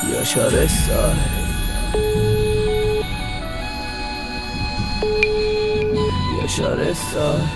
یاشار ساحل یاشار ساحل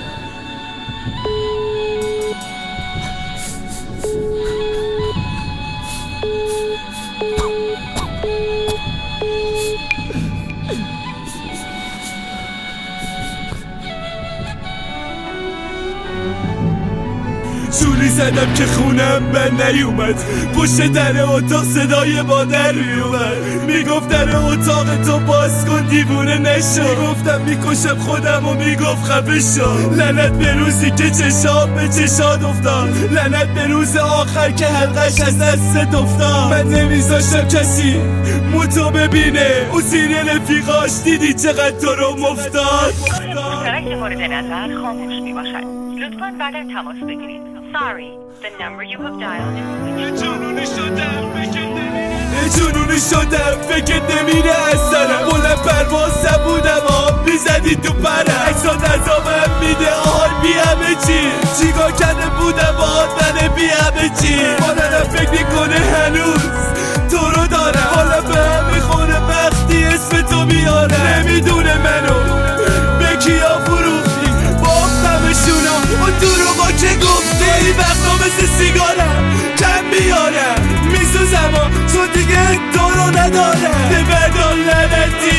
جوری زدم که خونم بند نیومد، پشت در اتاق صدای مادر میومد، میگفت در اتاق تو باز کن دیوونه نشو، میگفتم میکشم خودم و میگفت خفه شو. لعنت به روزی که چشام به چشات افتاد، لعنت به روز آخر که حلقش از دستت افتاد. من نمیذاشتم کسی موتو ببینه، اون زیر رفیقاش دیدی چقدر تو رو مفتاد. مشترک مورد نظر خاموش میباشد، لطفاً بعد تماس بگیرید. Sorry, the number you have dialed is جنونی شدم فکر نمیره از سرم، بلند پروازم بودم میزدی تو پرم، اکسات ازامم میده آهای بی همه چی، چیکار کرده بودم آدن بی همه چی. مادرم فکر میکنه هنوز تو رو دارم، حالا به هم میخوره وقتی اسم تو میارم. نمیدونه منو به کیا فروختی، باختمشونا اون دروغا که گفتی. این وقتا مثل سیگارم کم بیارم، میسوزم چون دیگه تو رو ندارم. ببردار لعنتی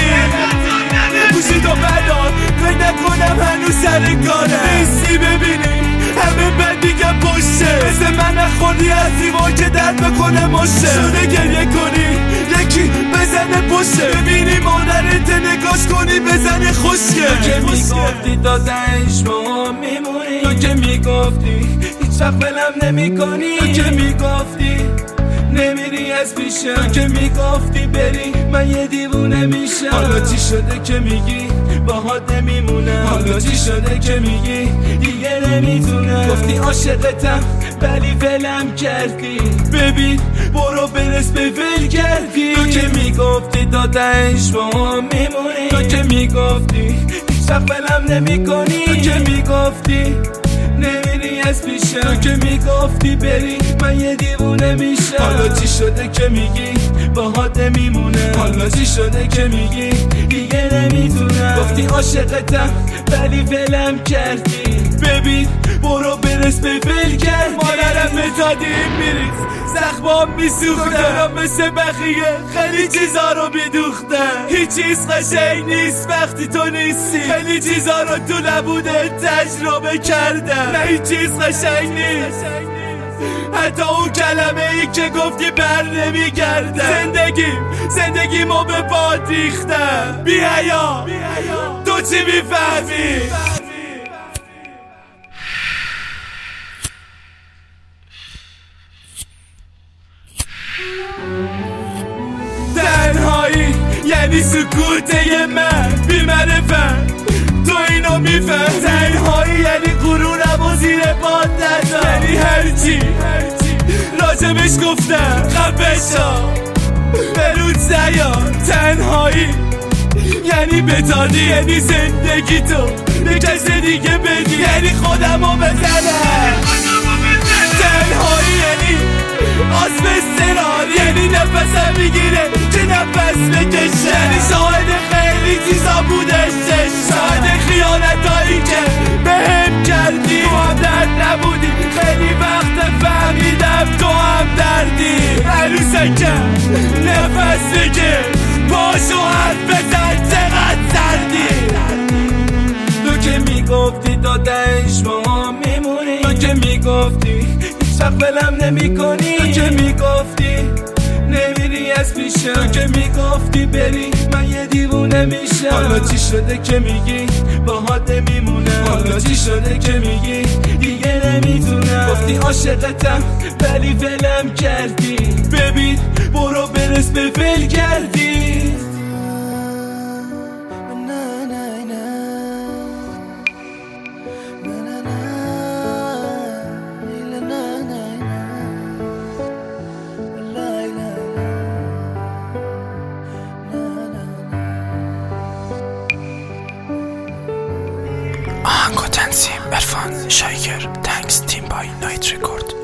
گوشی تو بردار، فکر نکنم هنوز سر کارم نیستی. ببینی همه بد میگم پشته، مثل من نخوردی از دیوار که درد بکنه مشه. شده گریه کنی یکی بزنه پشته، ببینی مادرت نگاش کنی بزنه خوشگه. تو که میگفتی دادنش با میمونی، تو که میگفتی هیچ وقت بلم نمی کنی، تو که میگفتی نمیری از پیشم، تو که میگفتی بری من یه دیوونه میشم. حالا چی شده که میگی باهات نمیمونم، حالا چی شده که میگی دیگه نمیتونم. گفتی عاشقتم ولی ولم کردی، ببین برو برس به ول کردی. تو که میگفتی دادنش با میمونی، تو که میگفتی هیچ وقت ولم نمی کنی، تو که میگفتی نمیری از پیشم، تو که میگفتی بری من یه دیوونه میشم. حالا چی شده که میگی باهات نمیمونه، حالا چی شده که میگی دیگه نمیتونم. گفتی عاشقتم ولی ولم کردی، ببین برو برس به ول کردی. مادرم بتادی میریز زخمام میسوختم، مثل بخیه خیلی چیزا رو میدوختم. هیچ چیز قشنگ نیست وقتی تو نیستی، خیلی چیزا رو تو نبوده تجربه کردم. نه هیچ چیز قشنگ نیست، حتی اون کلمه ای که گفتی بر نمیگردم. زندگیمو به باد ریختم، بی حیا تو چی میفهمی؟ تنهایی یعنی سکوته من بی معرفت، تو اینو میفهم. تنهایی یعنی غرورم و زیر باد ندار، یعنی هرچی راجبش گفتم خفه شو برود زیاد. تنهایی یعنی بتادی، یعنی زندگی تو به کس دیگه بدی، یعنی خودمو بزنم. تنهایی یعنی آسم استرار، یعنی نفسم میگیره که نفس بکشه، یعنی شاهد خیلی چیزا بودش، شاهد خیانتایی که بهم کردی. تو هم درد نبودی، خیلی وقت فهمیدم تو هم دردی. عروسکم نفس بکش پاشو حرف بزن چقدر سردی. تو که میگفتی دادنش با میمونی، تو که میگفتی هیچ وقت بلم نمی کنی، تو که میگفتی نمیری از پیشم، تو که میگفتی بری من یه دیوونه میشم. حالا چی شده که میگی باهات نمیمونم، حالا چی شده که میگی دیگه نمیتونم. گفتی عاشقتم ولی ولم کردی، ببین برو برس به ول کردی. آهنگ و تنظیم عرفان شایگر. تانکس تیم بای نایت رکورد.